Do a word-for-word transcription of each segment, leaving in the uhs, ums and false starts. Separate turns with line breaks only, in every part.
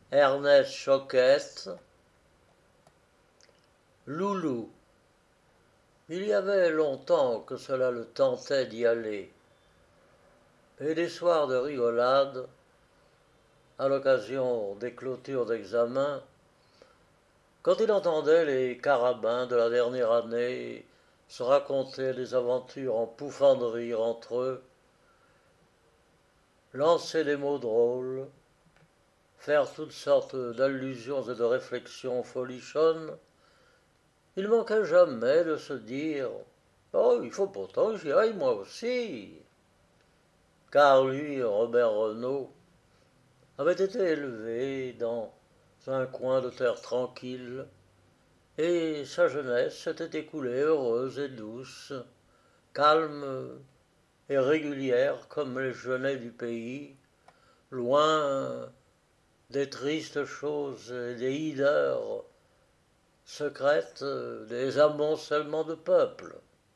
Ernest Choquette, Loulou. Il y avait longtemps que cela le tentait d'y aller, et des soirs de rigolade, à l'occasion des clôtures d'examen, quand il entendait les carabins de la dernière année se raconter des aventures en pouffant de rire entre eux, lancer des mots drôles, faire toutes sortes d'allusions et de réflexions folichonnes, il manquait jamais de se dire oh, il faut pourtant que j'y aille moi aussi. Car lui, Robert Renaud, avait été élevé dans un coin de terre tranquille, et sa jeunesse s'était écoulée heureuse et douce, calme et régulière comme les genêts du pays, loin des tristes choses et des hideurs secrètes des amoncellements de peuples.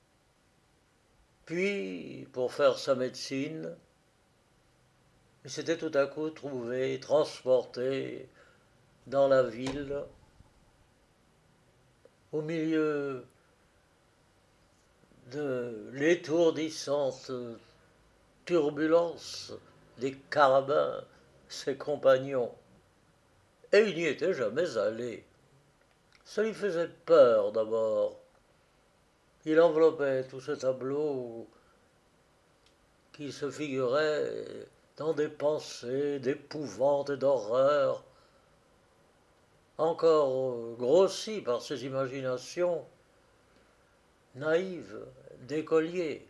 Puis, pour faire sa médecine, il s'était tout à coup trouvé transporté dans la ville, au milieu de l'étourdissante turbulence des carabins, ses compagnons, et il n'y était jamais allé. Ça lui faisait peur d'abord. Il enveloppait tout ce tableau qui se figurait dans des pensées d'épouvante et d'horreur, encore grossies par ses imaginations naïves d'écolier.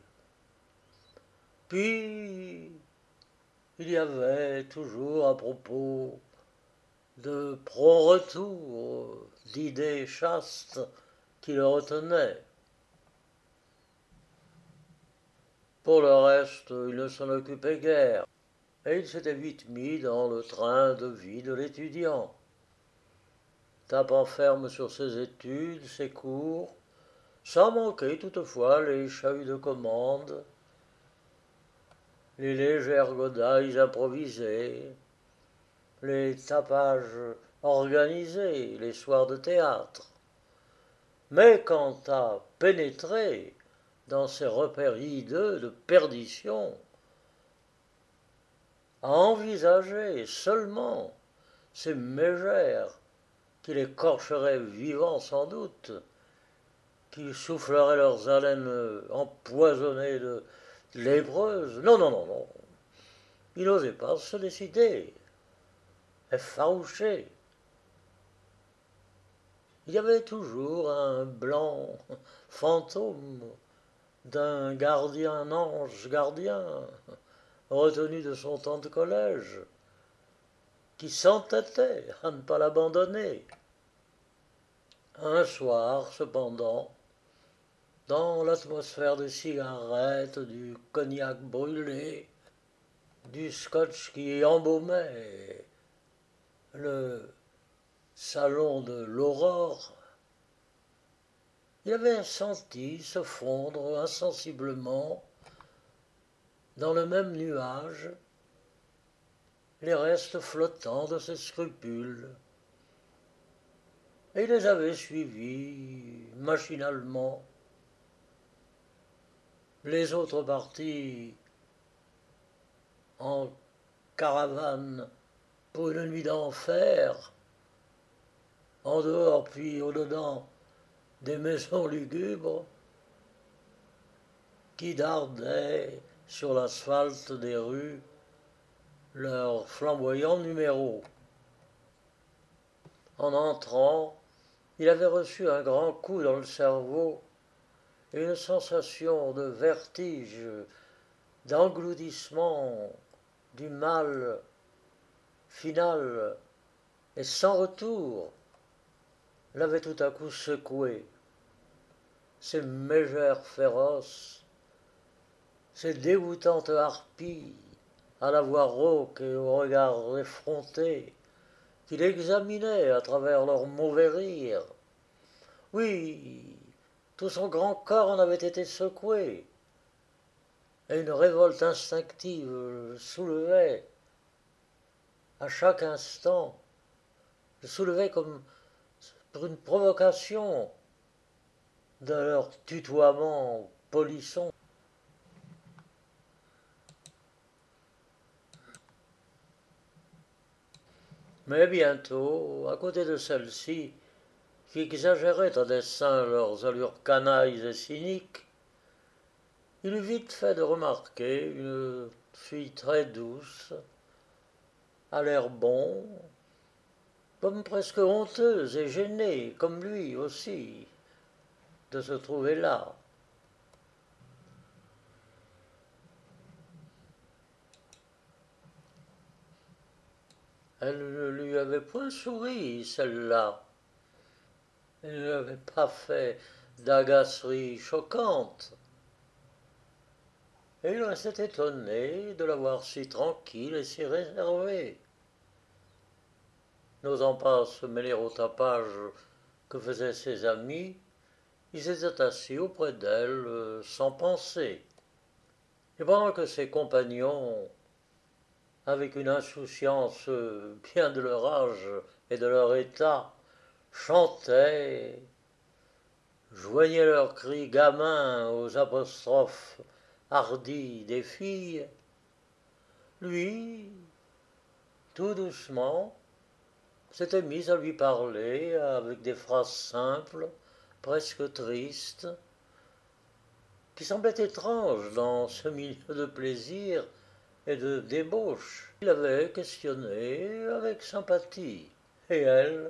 Puis, il y avait toujours à propos de prompt retour d'idées chastes qui le retenaient. Pour le reste, il ne s'en occupait guère, et il s'était vite mis dans le train de vie de l'étudiant, tapant ferme sur ses études, ses cours, sans manquer toutefois les chahuts de commande, les légères godilles improvisées, les tapages organisés, les soirs de théâtre. Mais quant à pénétrer dans ces repères hideux de perdition, à envisager seulement ces mégères qui les corcheraient vivants sans doute, qui souffleraient leurs haleines empoisonnées de lépreuses. Non, non, non, non. Il n'osait pas se décider, effarouché. Il y avait toujours un blanc fantôme d'un gardien, un ange gardien, retenu de son temps de collège, qui s'entêtait à ne pas l'abandonner. Un soir, cependant, dans l'atmosphère des cigarettes, du cognac brûlé, du scotch qui embaumait le salon de l'aurore, il avait senti se fondre insensiblement dans le même nuage les restes flottants de ses scrupules, et il les avait suivis machinalement. Les autres partis en caravane pour une nuit d'enfer, en dehors puis au-dedans des maisons lugubres qui dardaient sur l'asphalte des rues leurs flamboyants numéros. En entrant, il avait reçu un grand coup dans le cerveau et une sensation de vertige, d'engloutissement, du mal final et sans retour l'avait tout à coup secoué. Ces mégères féroces, ces dégoûtantes harpies, à la voix rauque et au regard effronté, qu'il examinait à travers leur mauvais rire. Oui, tout son grand corps en avait été secoué, et une révolte instinctive le soulevait à chaque instant le soulevaient comme pour une provocation de leur tutoiement polisson. Mais bientôt, à côté de celle-ci, qui exagéraient à dessein leurs allures canailles et cyniques, il eut vite fait de remarquer une fille très douce, à l'air bon, comme presque honteuse et gênée, comme lui aussi, de se trouver là. Elle ne lui avait point souri, celle-là. Elle ne lui avait pas fait d'agacerie choquante. Et il restait étonné de la voir si tranquille et si réservée, n'osant pas se mêler au tapage que faisaient ses amis. Ils étaient assis auprès d'elle euh, sans penser. Et pendant que ses compagnons, avec une insouciance euh, bien de leur âge et de leur état, chantaient, joignaient leurs cris gamins aux apostrophes hardies des filles, lui, tout doucement, s'était mis à lui parler avec des phrases simples, presque tristes, qui semblaient étranges dans ce milieu de plaisir et de débauche. Il avait questionné avec sympathie, et elle,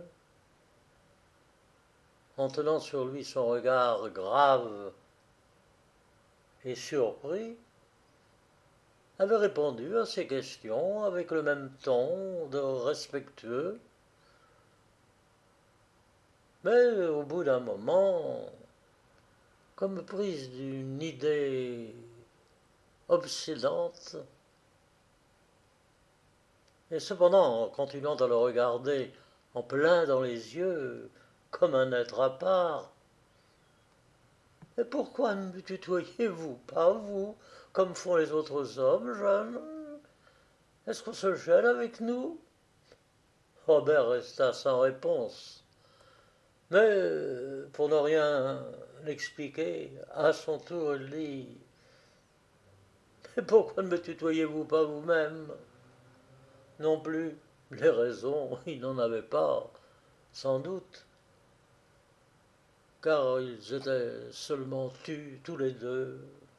en tenant sur lui son regard grave et surpris, avait répondu à ses questions avec le même ton de respectueux. Mais au bout d'un moment, comme prise d'une idée obsédante, et cependant en continuant à le regarder en plein dans les yeux, comme un être à part. Et pourquoi ne me tutoyez-vous pas, vous, comme font les autres hommes jeunes? Est-ce qu'on se gêne avec nous? Robert resta sans réponse. Mais, pour ne rien expliquer, à son tour, il dit « Mais pourquoi ne me tutoyez-vous pas vous-même » Non plus, les raisons, il n'en avait pas, sans doute, car ils étaient seulement tus tous les deux,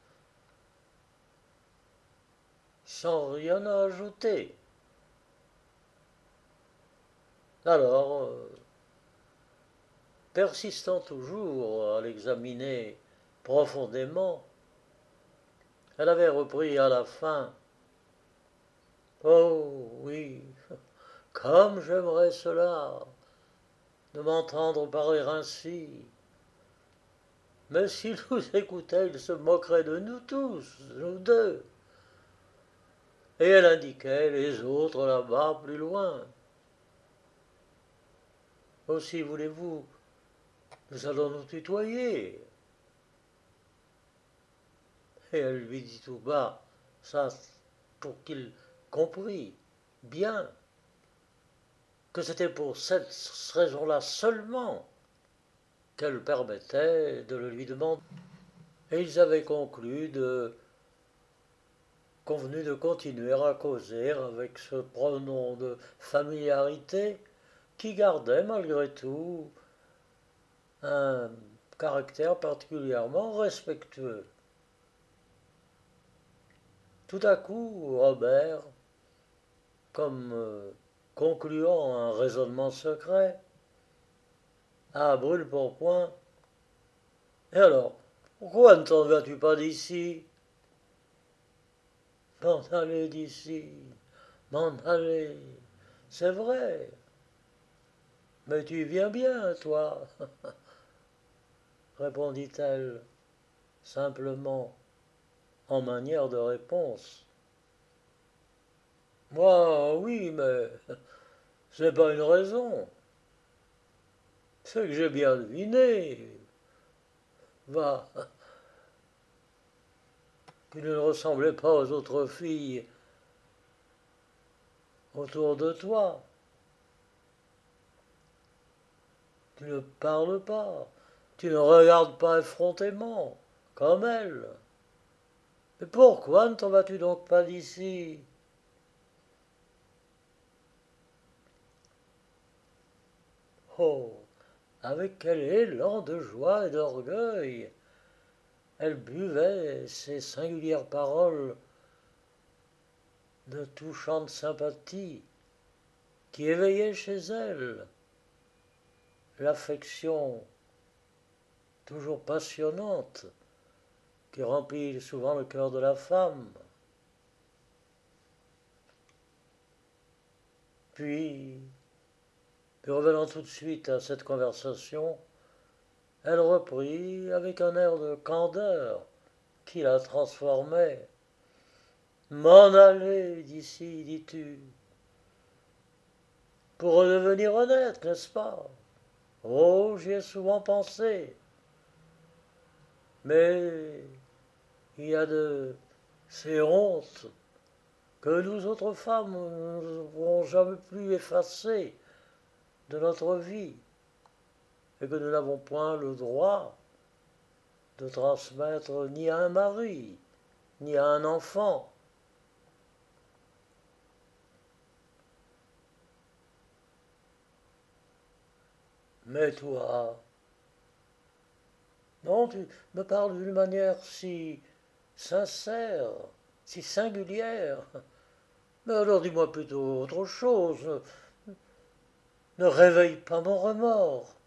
sans rien à ajouter. Alors, euh, persistant toujours à l'examiner profondément, elle avait repris à la fin « Oh oui, comme j'aimerais cela, de m'entendre parler ainsi. Mais s'il nous écoutait, il se moquerait de nous tous, nous deux. » Et elle indiquait les autres là-bas, plus loin. « Aussi voulez-vous, nous allons nous tutoyer. » Et elle lui dit tout bas, ça pour qu'il comprît bien, que c'était pour cette raison-là seulement qu'elle permettait de le lui demander. Et ils avaient conclu de convenu de continuer à causer avec ce pronom de familiarité qui gardait malgré tout un caractère particulièrement respectueux. Tout à coup, Robert, comme euh, concluant un raisonnement secret, à brûle-pourpoint, « Et alors, pourquoi ne t'en vas-tu pas d'ici ?»« M'en aller d'ici, m'en aller, c'est vrai. Mais tu viens bien, toi, répondit-elle, simplement, en manière de réponse. Moi, oui, mais ce n'est pas une raison. C'est que j'ai bien deviné. Va, qu'il ne ressemblait pas aux autres filles autour de toi. tu ne parles pas, tu ne regardes pas effrontément, comme elle. Mais pourquoi ne t'en vas-tu donc pas d'ici? Oh, avec quel élan de joie et d'orgueil elle buvait ces singulières paroles de touchante sympathie qui éveillaient chez elle l'affection toujours passionnante qui remplit souvent le cœur de la femme. Puis, puis revenant tout de suite à cette conversation, elle reprit avec un air de candeur qui la transformait. M'en aller d'ici, dis-tu, pour redevenir honnête, n'est-ce pas? Oh, j'y ai souvent pensé. Mais il y a de ces hontes que nous autres femmes ne pourrons jamais plus effacer de notre vie et que nous n'avons point le droit de transmettre ni à un mari, ni à un enfant. Mais toi, non, tu me parles d'une manière si sincère, si singulière. Mais alors dis-moi plutôt autre chose. Ne réveille pas mon remords.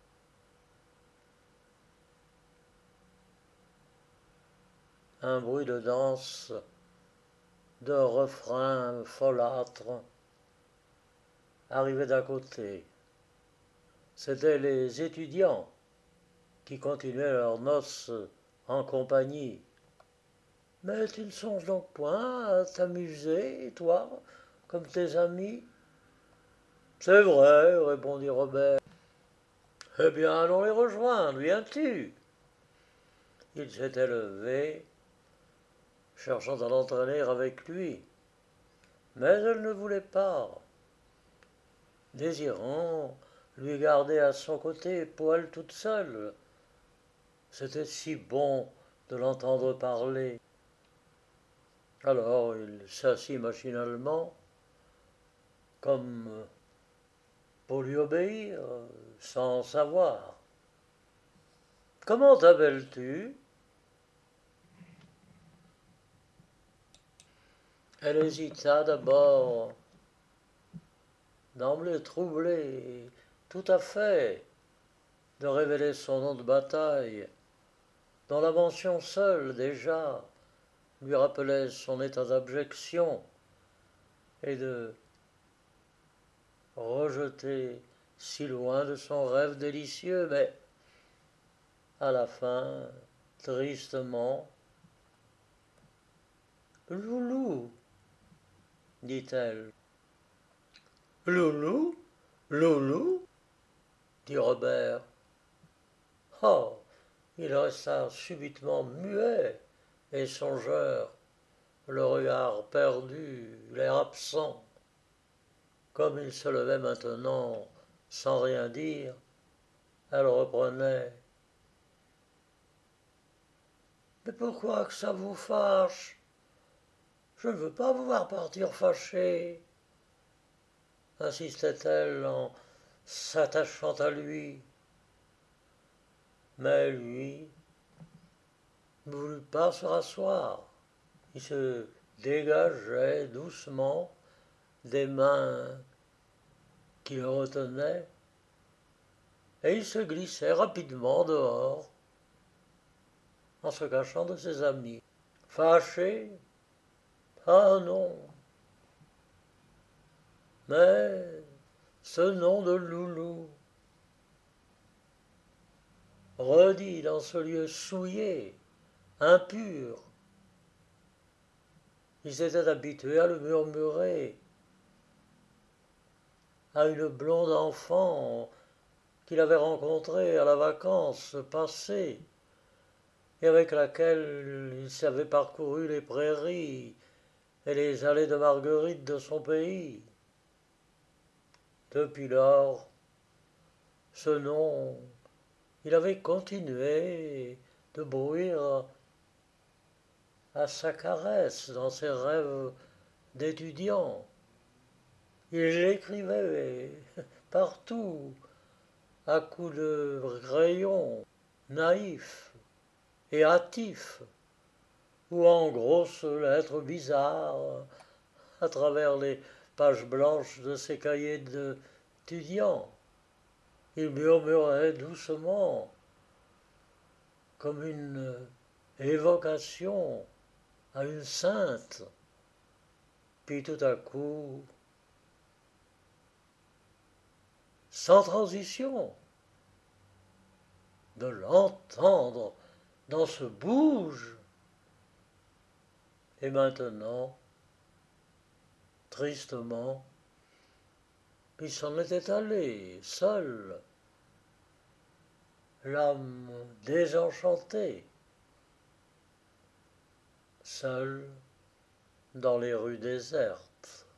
Un bruit de danse, de refrain folâtre, arrivait d'à côté. C'étaient les étudiants qui continuaient leurs noces en compagnie. Mais tu ne songes donc point à t'amuser, toi, comme tes amis? C'est vrai, répondit Robert. Eh bien, allons les rejoindre, viens-tu? Il s'était levé, cherchant à l'entraîner avec lui. Mais elle ne voulait pas, désirant lui garder à son côté pour elle toute seule. C'était si bon de l'entendre parler. Alors il s'assit machinalement, comme pour lui obéir, sans savoir. Comment t'appelles-tu? Elle hésita d'abord, d'emblée troublée, tout à fait, de révéler son nom de bataille, dont la mention seule, déjà, lui rappelait son état d'abjection, et de rejeter si loin de son rêve délicieux, mais à la fin, tristement, Loulou, dit-elle. Loulou? Loulou? Dit Robert. Oh, il resta subitement muet et songeur, le regard perdu, l'air absent. Comme il se levait maintenant sans rien dire, elle reprenait. Mais pourquoi que ça vous fâche? Je ne veux pas vous voir partir fâché, insistait-elle en s'attachant à lui. Mais lui ne voulut pas se rasseoir. Il se dégageait doucement des mains qui le retenaient, et il se glissait rapidement dehors, en se cachant de ses amis. Fâché? Ah non. Mais ce nom de Loulou, redit dans ce lieu souillé, impur, il s'était habitué à le murmurer à une blonde enfant qu'il avait rencontrée à la vacance passée et avec laquelle il s'avait parcouru les prairies et les allées de marguerite de son pays. Depuis lors, Ce nom, il avait continué de bruire à sa caresse dans ses rêves d'étudiant. Il l'écrivait partout à coups de crayon naïf et hâtif, ou en grosses lettres bizarres à travers les pages blanches de ses cahiers d'étudiant. Il murmurait doucement, comme une évocation à une sainte. Puis tout à coup, sans transition, de l'entendre dans ce bouge. Et maintenant, tristement, il s'en était allé, seul, l'âme désenchantée, seul dans les rues désertes.